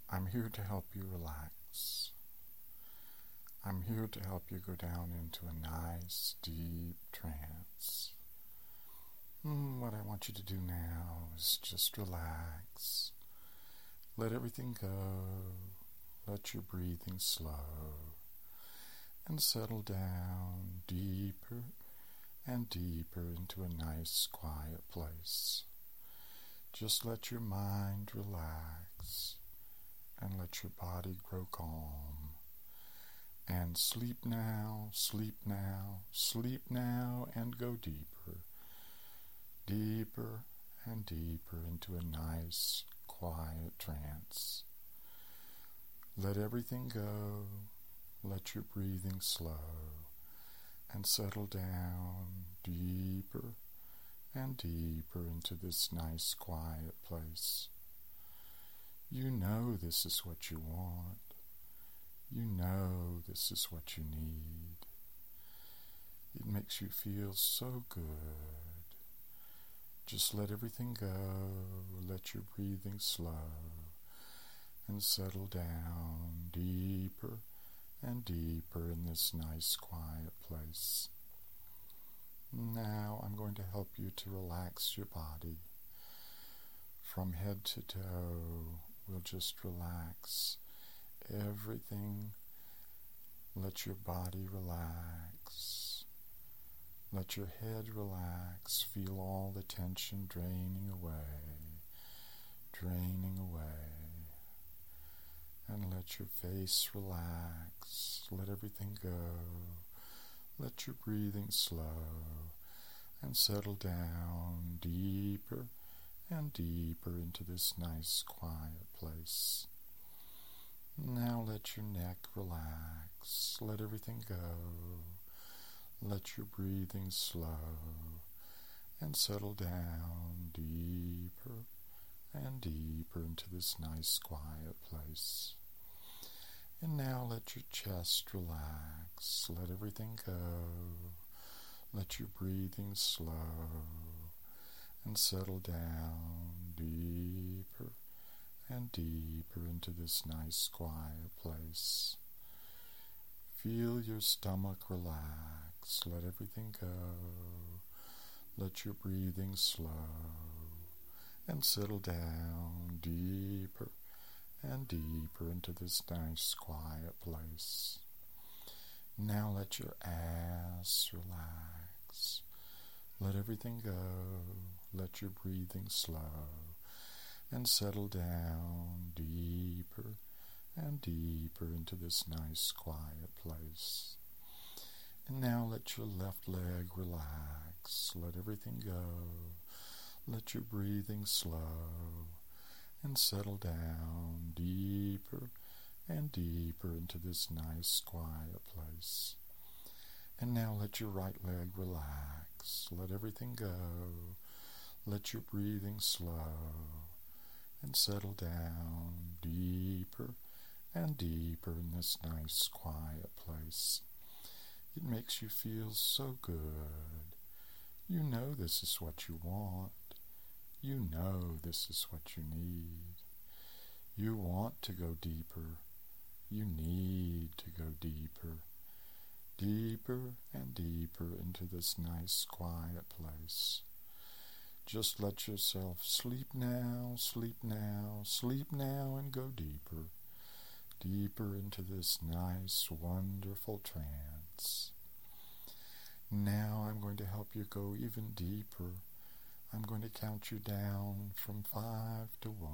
I'm here to help you relax. I'm here to help you go down into a nice, deep trance. What I want you to do now is just relax. Let everything go. Let your breathing slow. And settle down deeper and deeper into a nice, quiet place. Just let your mind relax and let your body grow calm. And sleep now, sleep now, sleep now, and go deeper, deeper and deeper into a nice, quiet trance. Let everything go, let your breathing slow, and settle down deeper and deeper into this nice, quiet place. You know this is what you want. You know this is what you need. It makes you feel so good. Just let everything go. Let your breathing slow and settle down deeper and deeper in this nice, quiet place. Now I'm going to help you to relax your body. From head to toe, we'll just relax everything. Let your body relax. Let your head relax. Feel all the tension draining away, draining away. And let your face relax. Let everything go. Let your breathing slow and settle down deeper and deeper into this nice, quiet place. Now let your neck relax. Let everything go. Let your breathing slow and settle down deeper and deeper into this nice, quiet place. And now let your chest relax. Let everything go. Let your breathing slow and settle down deeper and deeper into this nice, quiet place. Feel your stomach relax. Let everything go. Let your breathing slow and settle down deeper and deeper into this nice, quiet place. Now let your ass relax. Let everything go. Let your breathing slow and settle down deeper and deeper into this nice, quiet place. And now let your left leg relax. Let everything go. Let your breathing slow and settle down deeper and deeper into this nice, quiet place. And now let your right leg relax. Let everything go. Let your breathing slow and settle down deeper and deeper in this nice, quiet place. It makes you feel so good. You know this is what you want. You know this is what you need. You want to go deeper. You need to go deeper. Deeper and deeper into this nice, quiet place. Just let yourself sleep now, sleep now, sleep now, and go deeper. Deeper into this nice, wonderful trance. Now I'm going to help you go even deeper. I'm going to count you down from 5 to 1.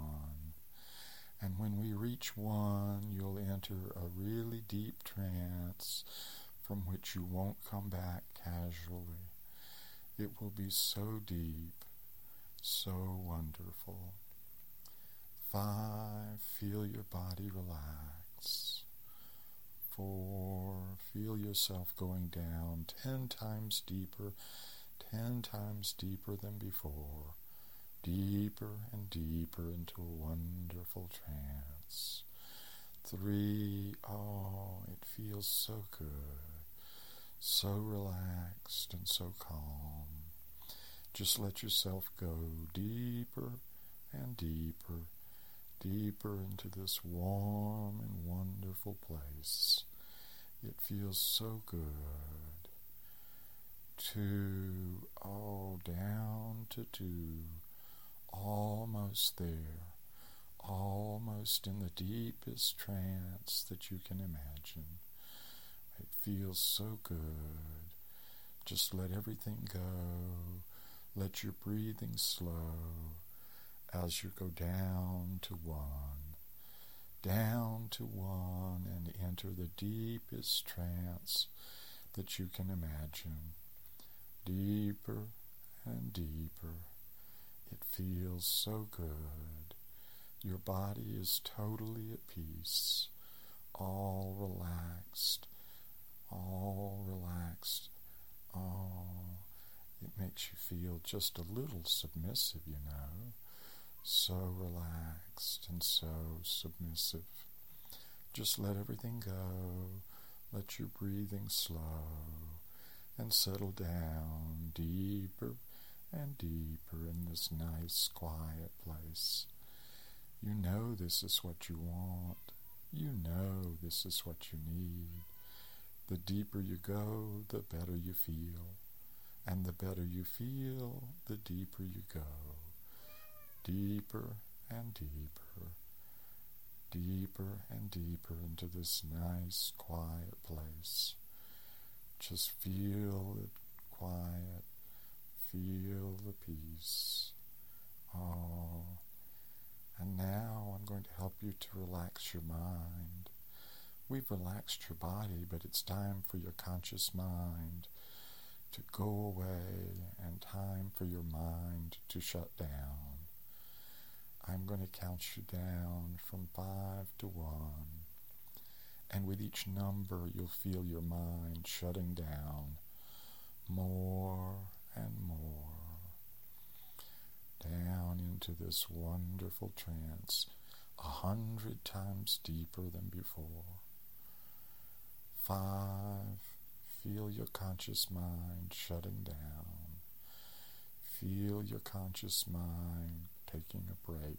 And when we reach 1, you'll enter a really deep trance from which you won't come back casually. It will be so deep, so wonderful. 5, feel your body relax. 4, feel yourself going down 10 times deeper, 10 times deeper than before, deeper and deeper into a wonderful trance. 3, oh, it feels so good, so relaxed and so calm. Just let yourself go deeper and deeper, deeper into this warm and wonderful place. It feels so good. 2, down to 2, almost there, almost in the deepest trance that you can imagine. It feels so good. Just let everything go. Let your breathing slow as you go down to 1, and enter the deepest trance that you can imagine. Deeper and deeper. It feels so good. Your body is totally at peace, all relaxed, all relaxed. Oh, it makes you feel just a little submissive, you know. So relaxed and so submissive. Just let everything go. Let your breathing slow and settle down deeper and deeper in this nice, quiet place. You know this is what you want. You know this is what you need. The deeper you go, the better you feel. And the better you feel, the deeper you go. Deeper and deeper. Deeper and deeper into this nice, quiet place. Just feel it quiet. Feel the peace. Oh. And now I'm going to help you to relax your mind. We've relaxed your body, but it's time for your conscious mind to go away and time for your mind to shut down. I'm going to count you down from 5 to 1. And with each number, you'll feel your mind shutting down more and more. Down into this wonderful trance, 100 times deeper than before. 5, feel your conscious mind shutting down. Feel your conscious mind taking a break.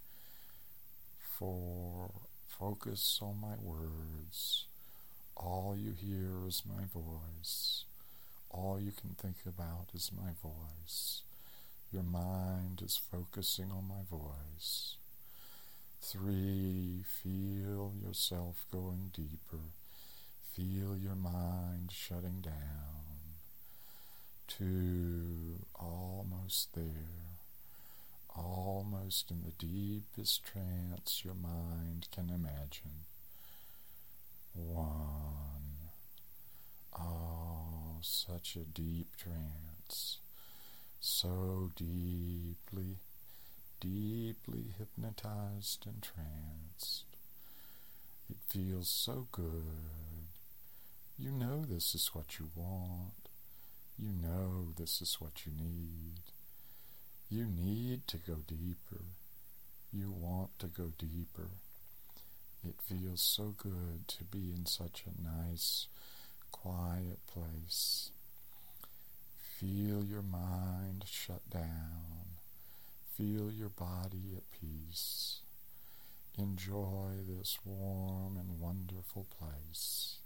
4, focus on my words. All you hear is my voice. All you can think about is my voice. Your mind is focusing on my voice. 3, feel yourself going deeper. Feel your mind shutting down. 2, almost there. Almost in the deepest trance your mind can imagine. 1, oh, such a deep trance. So deeply, deeply hypnotized and tranced. It feels so good. You know this is what you want. You know this is what you need. You need to go deeper. You want to go deeper. It feels so good to be in such a nice, quiet place. Feel your mind shut down. Feel your body at peace. Enjoy this warm and wonderful place.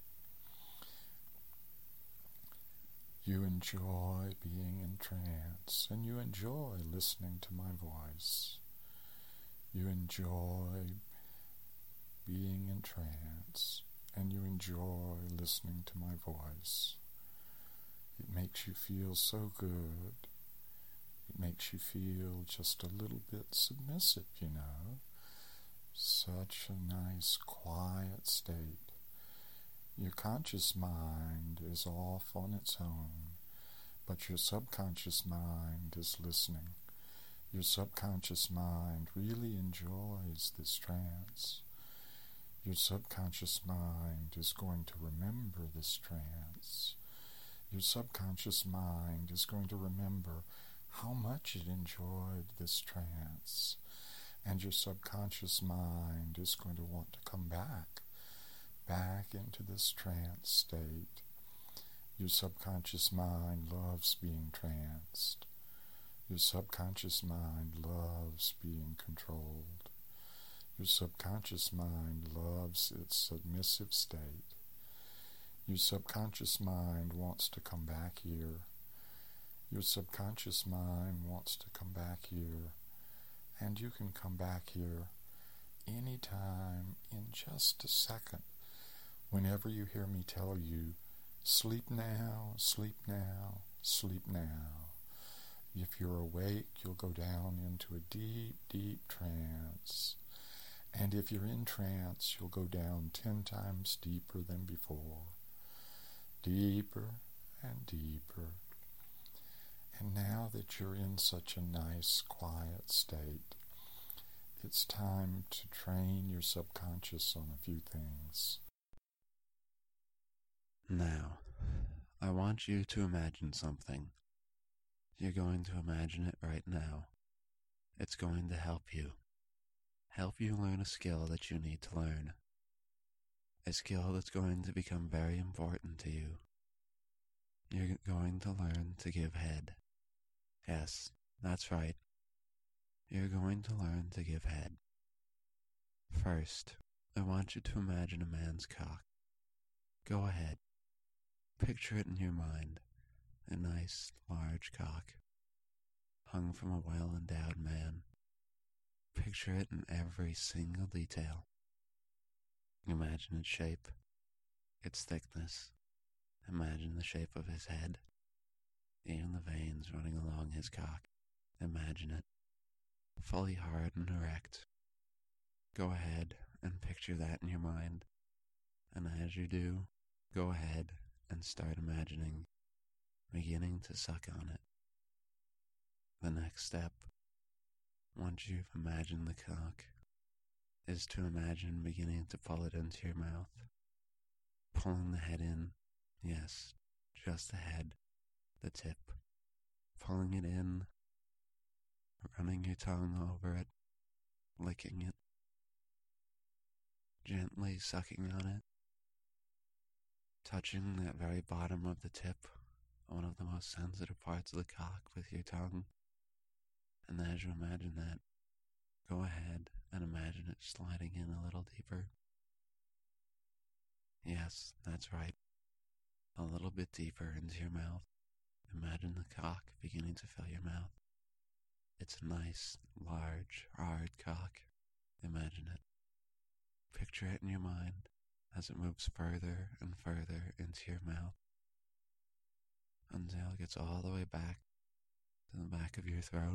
You enjoy being in trance, and you enjoy listening to my voice. You enjoy being in trance, and you enjoy listening to my voice. It makes you feel so good. It makes you feel just a little bit submissive, you know. Such a nice, quiet state. Your conscious mind is off on its own, but your subconscious mind is listening. Your subconscious mind really enjoys this trance. Your subconscious mind is going to remember this trance. Your subconscious mind is going to remember how much it enjoyed this trance. And your subconscious mind is going to want to come back into this trance state. Your subconscious mind loves being tranced. Your subconscious mind loves being controlled. Your subconscious mind loves its submissive state. Your subconscious mind wants to come back here. Your subconscious mind wants to come back here. And you can come back here anytime in just a second. Whenever you hear me tell you, sleep now, sleep now, sleep now. If you're awake, you'll go down into a deep, deep trance. And if you're in trance, you'll go down 10 times deeper than before. Deeper and deeper. And now that you're in such a nice, quiet state, it's time to train your subconscious on a few things. Now, I want you to imagine something. You're going to imagine it right now. It's going to help you. Help you learn a skill that you need to learn. A skill that's going to become very important to you. You're going to learn to give head. Yes, that's right. You're going to learn to give head. First, I want you to imagine a man's cock. Go ahead. Picture it in your mind. A nice, large cock, hung from a well-endowed man. Picture it in every single detail. Imagine its shape, its thickness. Imagine the shape of his head, even the veins running along his cock. Imagine it, fully hard and erect. Go ahead and picture that in your mind. And as you do, go ahead and start imagining beginning to suck on it. The next step, once you've imagined the cock, is to imagine beginning to pull it into your mouth. Pulling the head in, yes, just the head, the tip. Pulling it in, running your tongue over it, licking it, gently sucking on it, touching that very bottom of the tip, one of the most sensitive parts of the cock, with your tongue. And as you imagine that, go ahead and imagine it sliding in a little deeper. Yes, that's right. A little bit deeper into your mouth. Imagine the cock beginning to fill your mouth. It's a nice, large, hard cock. Imagine it. Picture it in your mind as it moves further and further into your mouth until it gets all the way back to the back of your throat.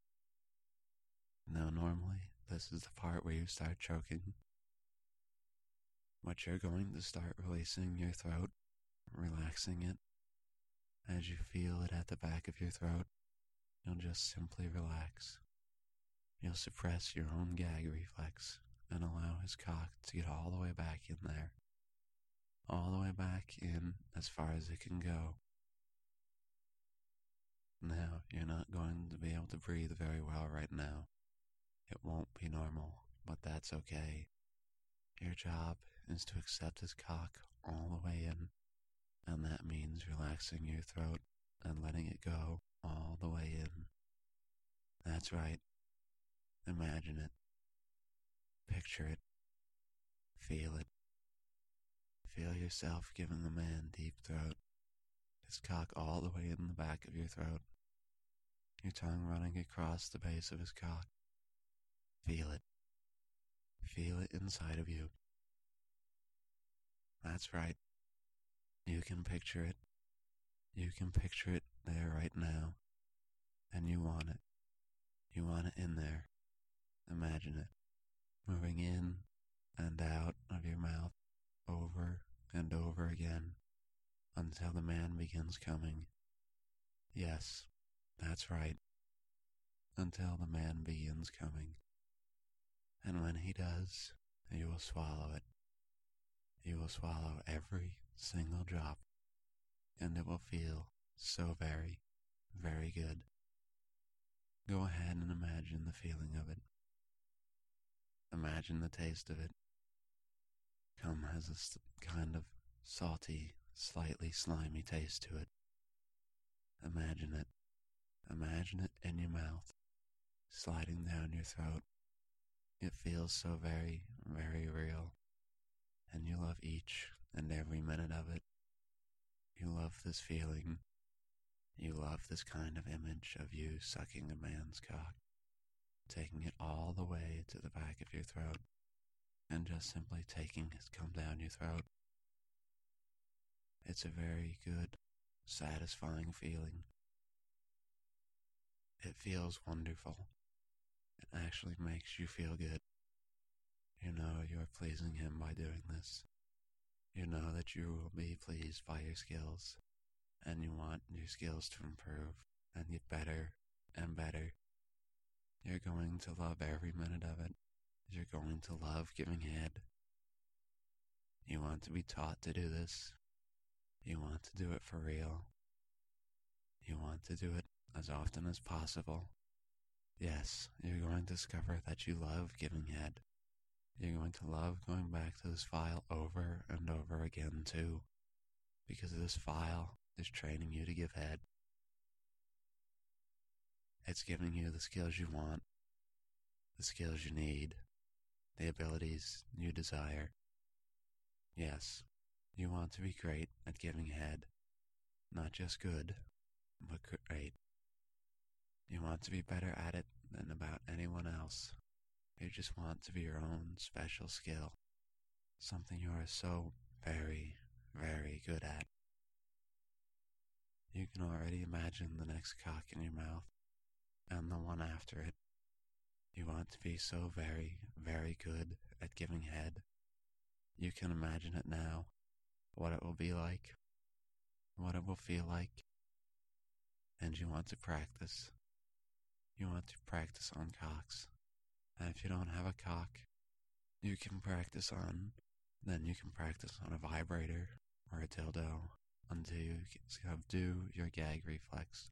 Now, normally, this is the part where you start choking. But you're going to start releasing your throat, relaxing it. As you feel it at the back of your throat, you'll just simply relax. You'll suppress your own gag reflex and allow his cock to get all the way back in there. All the way back in as far as it can go. Now, you're not going to be able to breathe very well right now. It won't be normal, but that's okay. Your job is to accept his cock all the way in, and that means relaxing your throat and letting it go all the way in. That's right. Imagine it. Picture it. Feel it. Feel yourself giving the man deep throat, his cock all the way in the back of your throat, your tongue running across the base of his cock. Feel it. Feel it inside of you. That's right. You can picture it. You can picture it there right now. And you want it. You want it in there. Imagine it. Moving in and out of your mouth over and over again until the man begins coming. Yes, that's right. Until the man begins coming. And when he does, you will swallow it. You will swallow every single drop, and it will feel so very, very good. Go ahead and imagine the feeling of it. Imagine the taste of it. Cum has a kind of salty, slightly slimy taste to it. Imagine it. Imagine it in your mouth, sliding down your throat, It feels so very, very real, and you love each and every minute of it. You love this feeling. You love this kind of image of you sucking a man's cock, taking it all the way to the back of your throat, and just simply taking his cum down your throat. It's a very good, satisfying feeling. It feels wonderful. It actually makes you feel good. You know you're pleasing him by doing this. You know that you will be pleased by your skills, and you want your skills to improve and get better and better. You're going to love every minute of it. You're going to love giving head. You want to be taught to do this. You want to do it for real. You want to do it as often as possible. Yes, you're going to discover that you love giving head. You're going to love going back to this file over and over again too, because this file is training you to give head. It's giving you the skills you want, the skills you need, the abilities you desire. Yes, you want to be great at giving head, not just good, but great. You want to be better at it than about anyone else. You just want to be your own special skill, something you are so very, very good at. You can already imagine the next cock in your mouth and the one after it. You want to be so very, very good at giving head. You can imagine it now, what it will be like, what it will feel like, and you want to practice. You want to practice on cocks. And if you don't have a cock, you can practice on a vibrator or a dildo until you subdue your gag reflex.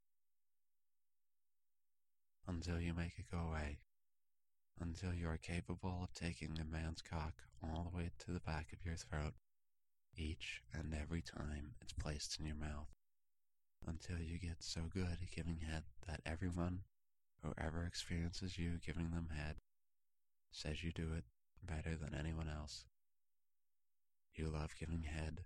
Until you make it go away. Until you are capable of taking a man's cock all the way to the back of your throat, each and every time it's placed in your mouth. Until you get so good at giving head that everyone who ever experiences you giving them head says you do it better than anyone else. You love giving head.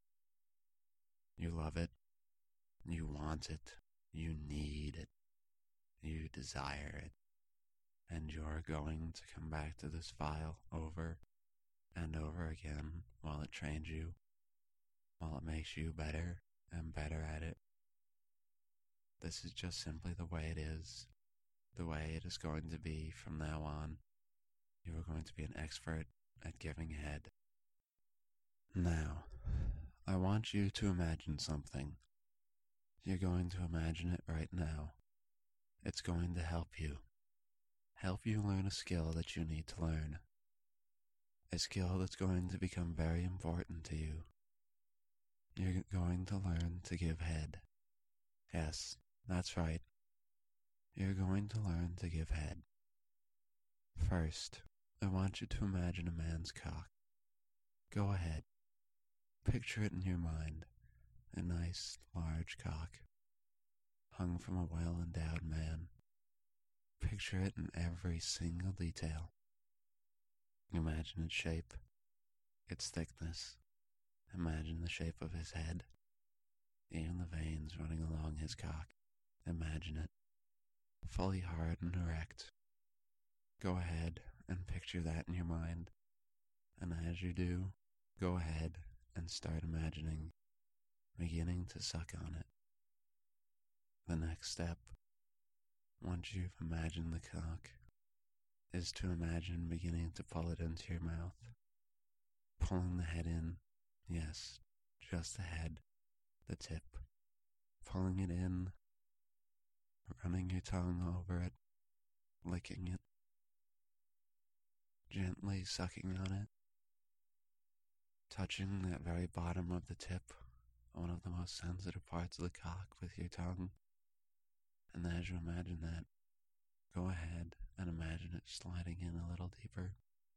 You love it. You want it. You need it. You desire it. And you're going to come back to this file over and over again while it trains you, while it makes you better and better at it. This is just simply the way it is, the way it is going to be from now on. You are going to be an expert at giving head. Now, I want you to imagine something. You're going to imagine it right now. It's going to help you learn a skill that you need to learn. A skill that's going to become very important to you. You're going to learn to give head. Yes, that's right. You're going to learn to give head. First, I want you to imagine a man's cock. Go ahead. Picture it in your mind. A nice, large cock, hung from a well-endowed man. Picture it in every single detail. Imagine its shape, its thickness. Imagine the shape of his head, even the veins running along his cock. Imagine it, fully hard and erect. Go ahead and picture that in your mind. And as you do, go ahead and start imagining beginning to suck on it. The next step, once you've imagined the cock, is to imagine beginning to pull it into your mouth. Pulling the head in, yes, just the head, the tip. Pulling it in, running your tongue over it, licking it, gently sucking on it, touching that very bottom of the tip, one of the most sensitive parts of the cock with your tongue. And as you imagine that, go ahead and imagine it sliding in a little deeper.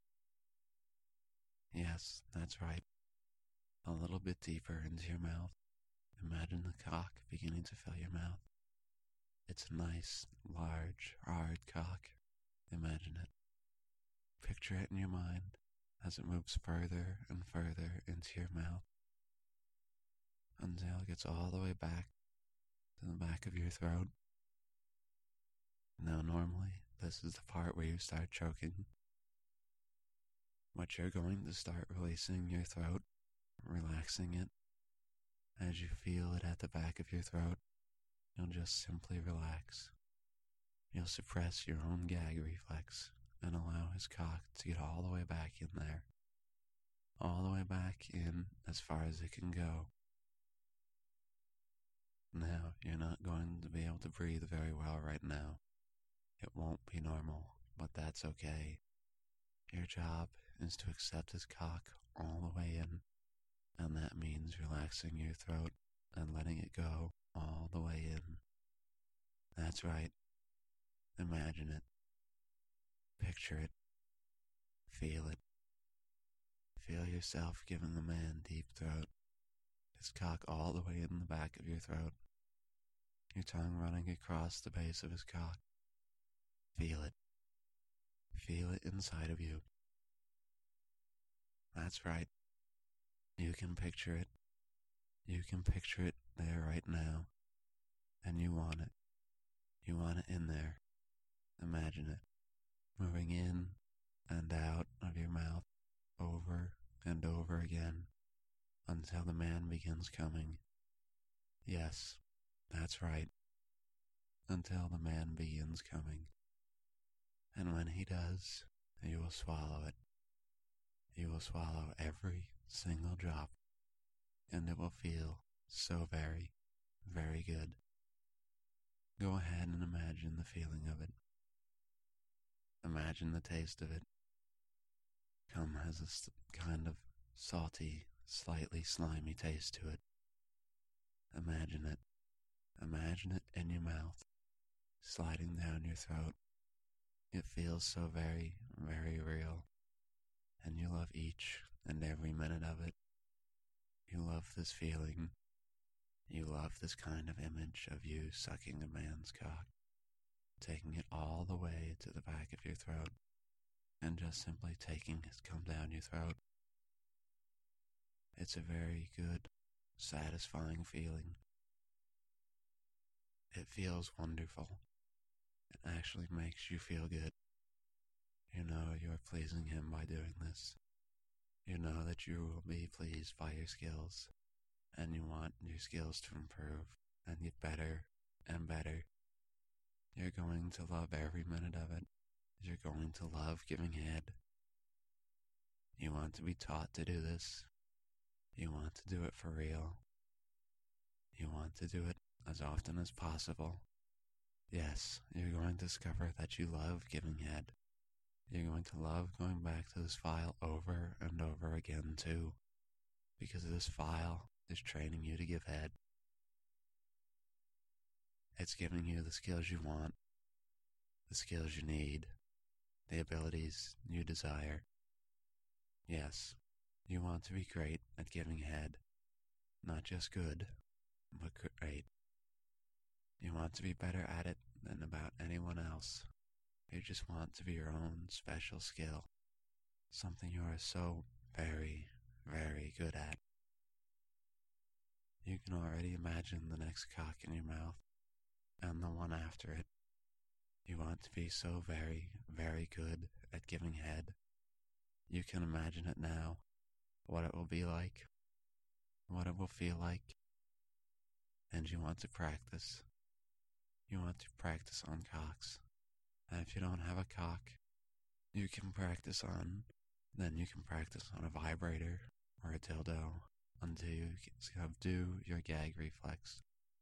Yes, that's right. A little bit deeper into your mouth. Imagine the cock beginning to fill your mouth. It's a nice, large, hard cock. Imagine it. Picture it in your mind as it moves further and further into your mouth until it gets all the way back to the back of your throat. Now, normally, this is the part where you start choking, but you're going to start releasing your throat, relaxing it. As you feel it at the back of your throat, you'll just simply relax. You'll suppress your own gag reflex and allow his cock to get all the way back in there. All the way back in as far as it can go. Now, you're not going to be able to breathe very well right now. It won't be normal, but that's okay. Your job is to accept his cock all the way in, and that means relaxing your throat and letting it go all the way in. That's right. Imagine it. Picture it. Feel it. Feel yourself giving the man deep throat, his cock all the way in the back of your throat, your tongue running across the base of his cock. Feel it. Feel it inside of you. That's right. You can picture it. You can picture it there right now. And you want it. You want it in there. Imagine it. Moving in and out of your mouth over and over again until the man begins coming. Yes, that's right. Until the man begins coming. And when he does, you will swallow it. You will swallow every single drop, and it will feel so very, very good. Go ahead and imagine the feeling of it. Imagine the taste of it. Cum has a kind of salty, slightly slimy taste to it. Imagine it. Imagine it in your mouth, sliding down your throat. It feels so very, very real, and you love each and every minute of it. You love this feeling. You love this kind of image of you sucking a man's cock, taking it all the way to the back of your throat, and just simply taking his cum down your throat. It's a very good, satisfying feeling. It feels wonderful. It actually makes you feel good. You know you're pleasing him by doing this. You know that you will be pleased by your skills, and you want your skills to improve and get better and better. You're going to love every minute of it. You're going to love giving head. You want to be taught to do this. You want to do it for real. You want to do it as often as possible. Yes, you're going to discover that you love giving head. You're going to love going back to this file over and over again too, because this file is training you to give head. It's giving you the skills you want, the skills you need, the abilities you desire. Yes, you want to be great at giving head, not just good, but great. You want to be better at it than about anyone else. You just want to be your own special skill, something you are so very, very good at. You can already imagine the next cock in your mouth, and the one after it. You want to be so very, very good at giving head. You can imagine it now, what it will be like, what it will feel like, and you want to practice. You want to practice on cocks. And if you don't have a cock, you can practice on a vibrator or a dildo until you subdue your gag reflex.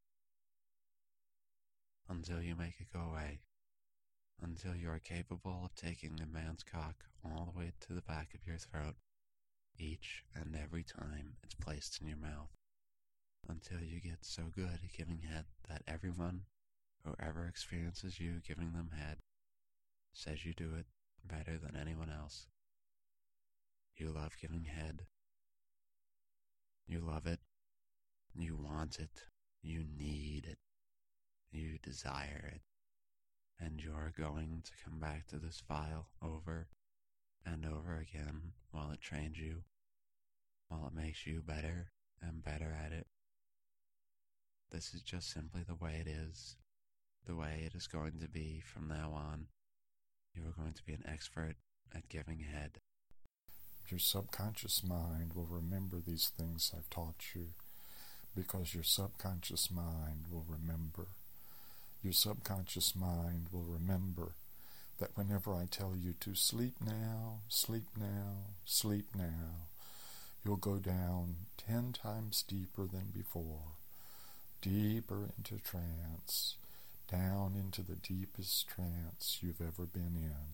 Until you make it go away. Until you are capable of taking a man's cock all the way to the back of your throat, each and every time it's placed in your mouth. Until you get so good at giving head that everyone who ever experiences you giving them head says you do it better than anyone else. You love giving head. You love it. You want it. You need it. You desire it. And you're going to come back to this file over and over again while it trains you, while it makes you better and better at it. This is just simply the way it is, the way it is going to be from now on. You are going to be an expert at giving head. Your subconscious mind will remember these things I've taught you, because your subconscious mind will remember. Your subconscious mind will remember that whenever I tell you to sleep now, sleep now, sleep now, you'll go down 10 times deeper than before, deeper into trance, down into the deepest trance you've ever been in.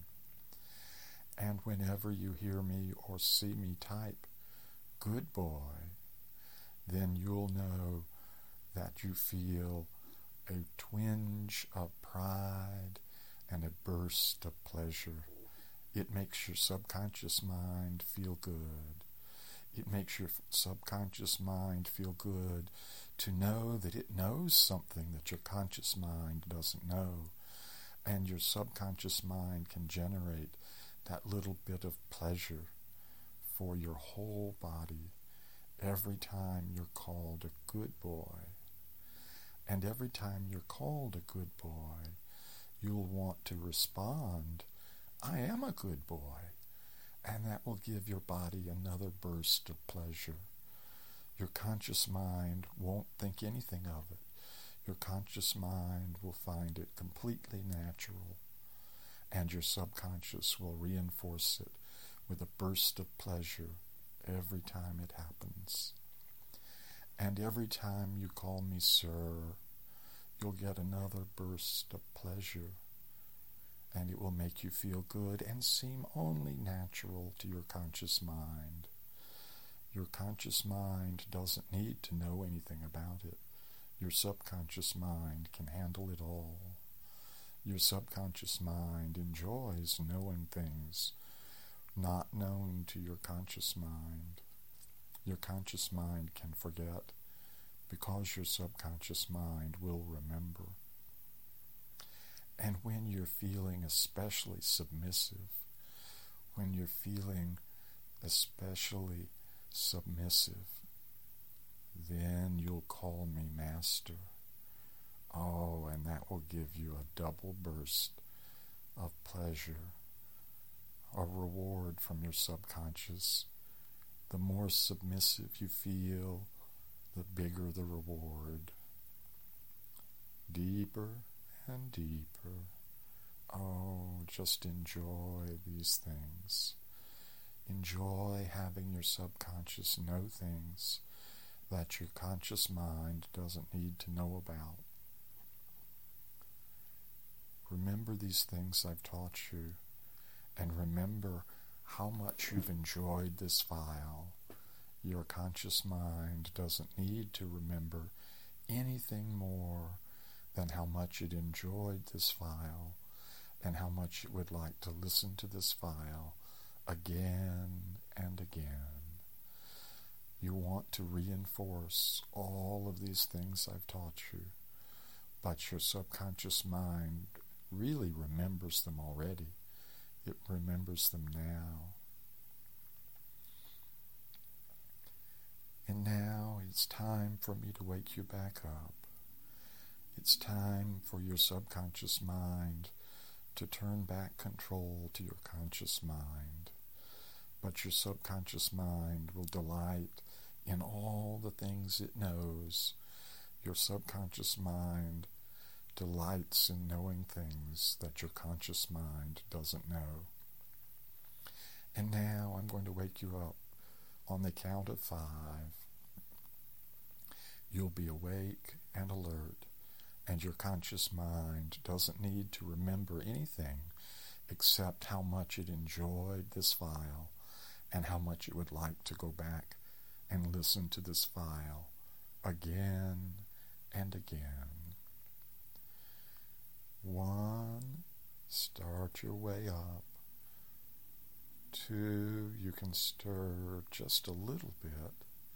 And whenever you hear me or see me type, "good boy," then you'll know that you feel a twinge of pride and a burst of pleasure. It makes your subconscious mind feel good. It makes your subconscious mind feel good to know that it knows something that your conscious mind doesn't know. And your subconscious mind can generate that little bit of pleasure for your whole body every time you're called a good boy. And every time you're called a good boy, you'll want to respond, "I am a good boy." And that will give your body another burst of pleasure. Your conscious mind won't think anything of it. Your conscious mind will find it completely natural. And your subconscious will reinforce it with a burst of pleasure every time it happens. And every time you call me sir, you'll get another burst of pleasure. And it will make you feel good and seem only natural to your conscious mind. Your conscious mind doesn't need to know anything about it. Your subconscious mind can handle it all. Your subconscious mind enjoys knowing things not known to your conscious mind. Your conscious mind can forget because your subconscious mind will remember. And when you're feeling especially submissive, when you're feeling especially submissive, then you'll call me master. Oh, and that will give you a double burst of pleasure, a reward from your subconscious. The more submissive you feel, the bigger the reward. Deeper and deeper. Oh, just enjoy these things. Enjoy having your subconscious know things that your conscious mind doesn't need to know about. Remember these things I've taught you, and remember how much you've enjoyed this file. Your conscious mind doesn't need to remember anything more than how much it enjoyed this file and how much it would like to listen to this file again and again. You want to reinforce all of these things I've taught you, but your subconscious mind really remembers them already. It remembers them now. And now it's time for me to wake you back up. It's time for your subconscious mind to turn back control to your conscious mind. But your subconscious mind will delight in all the things it knows. Your subconscious mind delights in knowing things that your conscious mind doesn't know. And now I'm going to wake you up on the count of 5. You'll be awake and alert, and your conscious mind doesn't need to remember anything except how much it enjoyed this file and how much it would like to go back and listen to this file again and again. 1, start your way up. 2, you can stir just a little bit.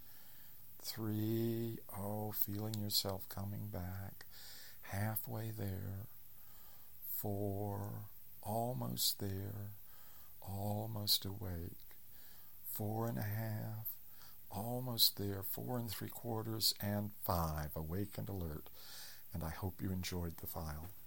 3, feeling yourself coming back, halfway there. 4, almost there. almost awake. 4.5, almost there. 4 3/4, and 5, awake and alert. And I hope you enjoyed the file.